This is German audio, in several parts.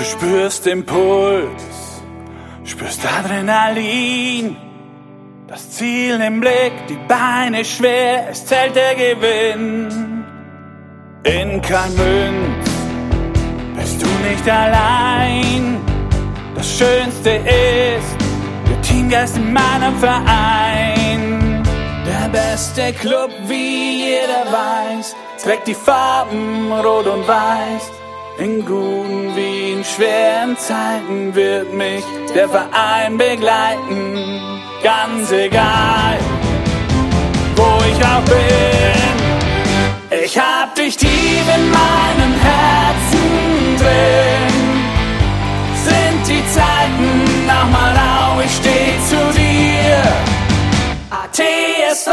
Du spürst Impuls, spürst Adrenalin, das Ziel im Blick, die Beine schwer, es zählt der Gewinn. In Kalmünz bist du nicht allein, das Schönste ist der Teamgeist in meinem Verein. Der beste Club, wie jeder weiß, trägt die Farben rot und weiß. In guten wie in schweren Zeiten wird mich der Verein begleiten. Ganz egal, wo ich auch bin, ich hab dich tief in meinem Herzen drin. Sind die Zeiten nochmal rau, ich steh zu dir. ATSV,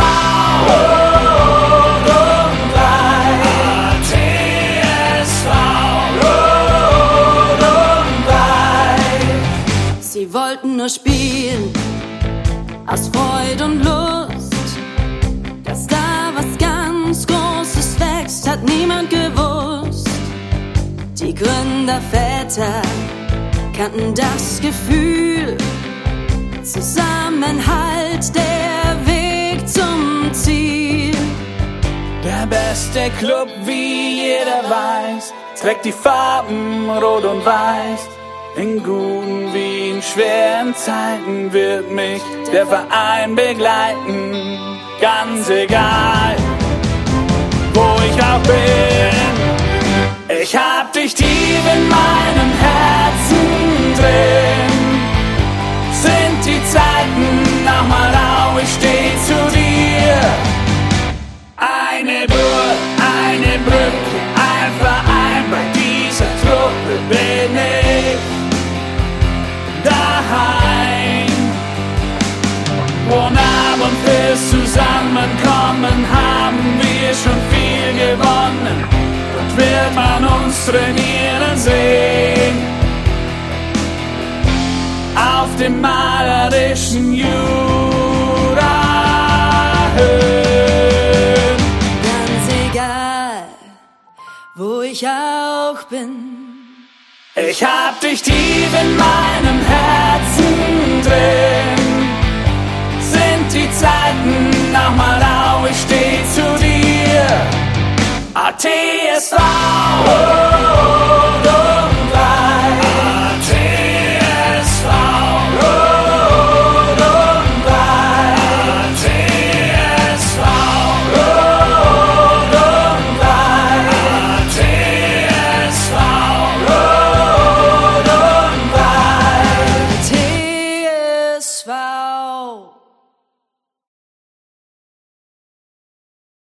rot und weiß. ATSV, rot und weiß. Sie wollten nur spielen, aus Freude und Lust. Dass da was ganz Großes wächst, hat niemand gewusst. Die Gründerväter kannten das Gefühl. Zusammenhalt, der Weg zum Ziel. Der beste Club, wie jeder weiß, trägt die Farben rot und weiß. In guten wie in schweren Zeiten wird mich der Verein begleiten. Ganz egal, wo ich auch bin, ich hab dich tief in meinem Herzen drin. Sind die Zeiten nochmal rau, ich steh zu dir. Eine Burg, eine Brücke, ein Verein, bei dieser Truppe bin ich daheim. Von Abend fürs Zusammenkommen haben wir schon viel gewonnen. Dort wird man uns trainieren sehen. Auf dem malerischen Jurahöhen. Ganz egal, wo ich auch bin, ich hab dich tief in meinem Herzen drin.